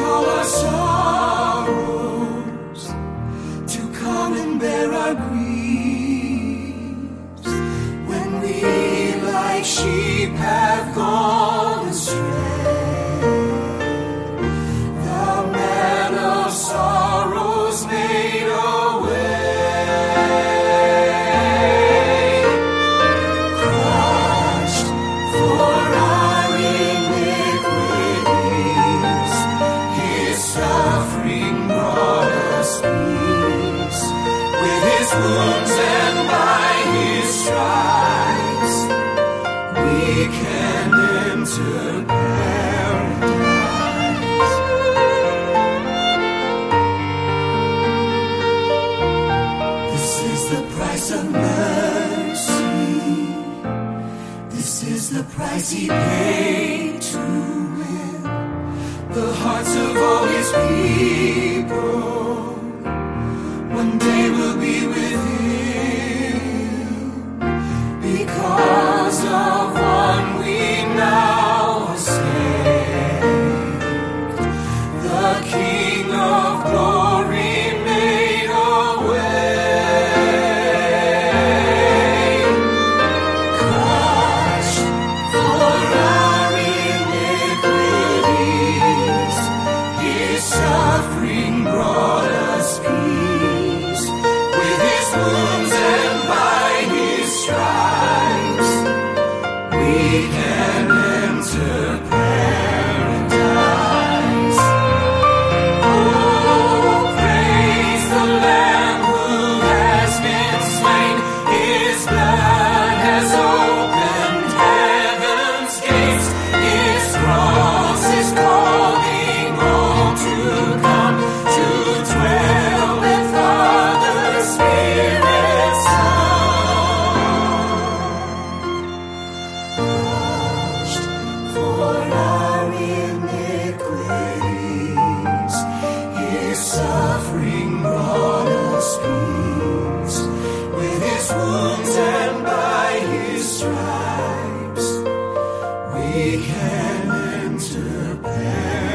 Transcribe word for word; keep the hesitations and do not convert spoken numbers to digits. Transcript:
all our sorrows, to come and bear our griefs. When we like sheep have gone astray, the man of sorrows made a way. Crushed for our iniquities, his suffering brought us peace. With his wounds and by his stripes, we can enter paradise. This is the price of mercy. This is the price he paid to win the hearts of all his people. One day we'll be with him because of one we now are saved. The King of glory made a way. Crushed for our iniquities, his suffering brought us peace. With his wounds and by his stripes, we can enter paradise. Oh, praise the Lamb who has been slain. His blood has opened heaven's gates. His cross is calling all to come to dwell with Father, Spirit, Son. For our iniquities, his suffering brought us peace. With his wounds and by his stripes, we can enter paradise.